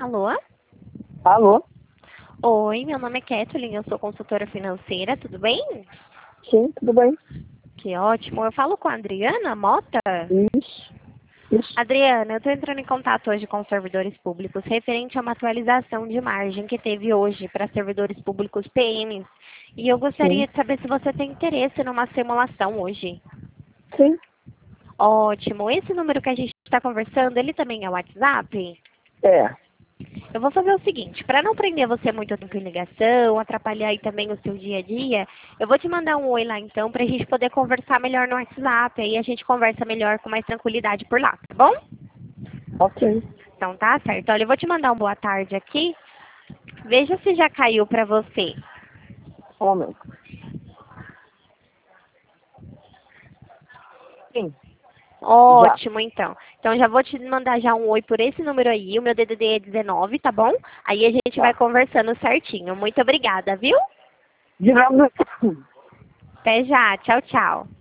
Alô? Alô? Oi, meu nome é Kathleen, eu sou consultora financeira, tudo bem? Sim, tudo bem? Que ótimo. Eu falo com a Adriana Mota. Isso. Adriana, eu estou entrando em contato hoje com os servidores públicos referente a uma atualização de margem que teve hoje para servidores públicos PMs. E eu gostaria Sim. de saber se você tem interesse numa simulação hoje. Sim. Ótimo. Esse número que a gente está conversando, ele também é o WhatsApp? É. Eu vou fazer o seguinte, para não prender você muito tempo em ligação, atrapalhar aí também o seu dia a dia, eu vou te mandar um oi lá então, para a gente poder conversar melhor no WhatsApp, aí a gente conversa melhor com mais tranquilidade por lá, tá bom? Ok. Então tá certo. Olha, eu vou te mandar um boa tarde aqui, veja se já caiu para você. Homem. Sim. Já. Ótimo, então. Então já vou te mandar já um oi por esse número aí, o meu DDD é 19, tá bom? Aí a gente vai Tá. conversando certinho. Muito obrigada, viu? De nada. Até já. Tchau, tchau.